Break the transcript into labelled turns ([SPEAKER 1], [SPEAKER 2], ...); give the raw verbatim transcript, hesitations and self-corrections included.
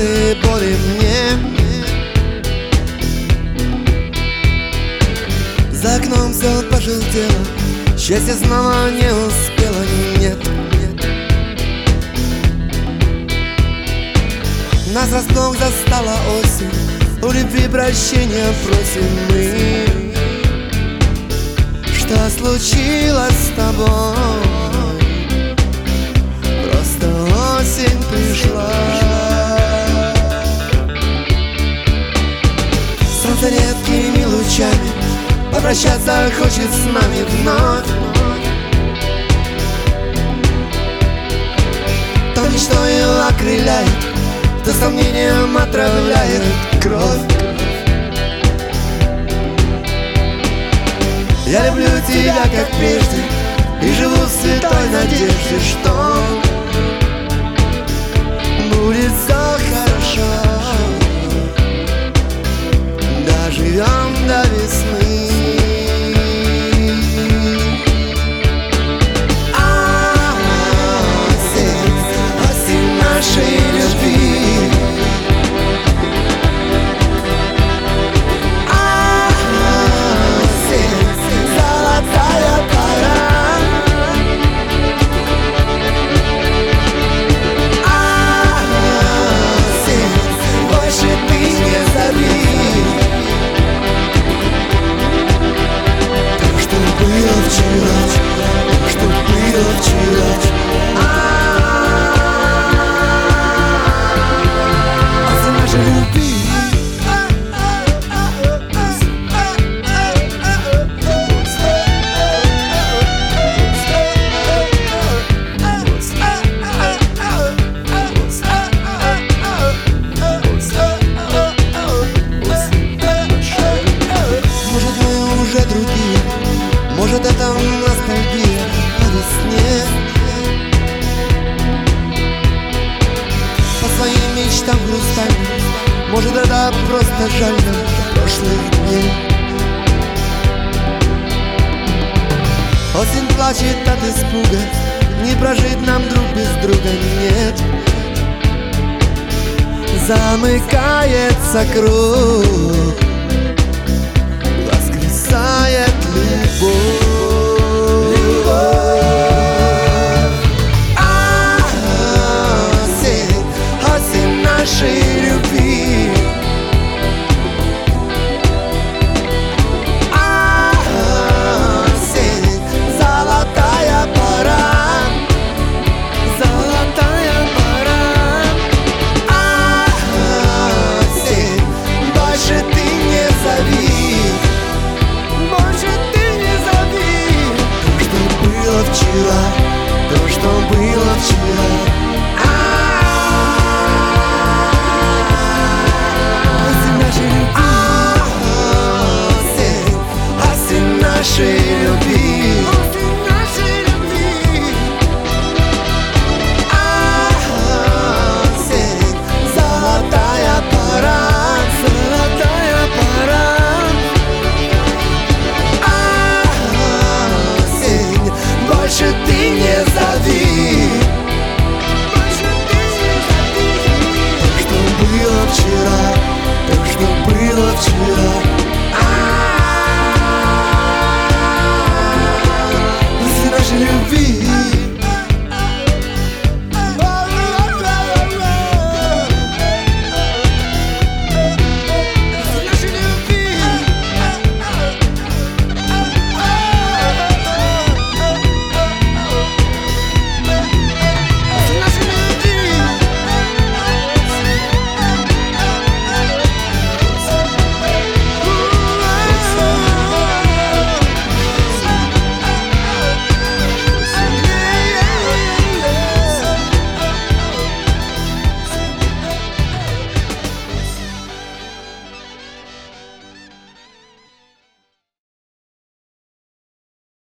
[SPEAKER 1] секреты боли мне. За окном все пожелтело, счастье снова не успела, нет, нет. Нас врасплох застала осень, у любви прощения просим мы. Что случилось с тобой? Просто осень пришла. Солнце редкими лучами попрощаться хочет с нами вновь. То мечтой окрыляет, то сомнением отравляет кровь. Я люблю тебя, как прежде, и живу в святой надежде, что будет все хорошо. Доживем до весны. Осень, осень нашей любви. Может, это ностальгия по весне, по своим мечтам грустами. Может, это просто жаль нам прошлых дней. Осень плачет от испуга, не прожить нам друг без друга, нет. Замыкается круг, воскресает любовь. Осень, осень нашей любви. Осень, золотая пора, золотая пора. Осень, больше ты не зови, больше ты не зови. То, что было вчера, то, что было вчера. Осень, осень нашей любви.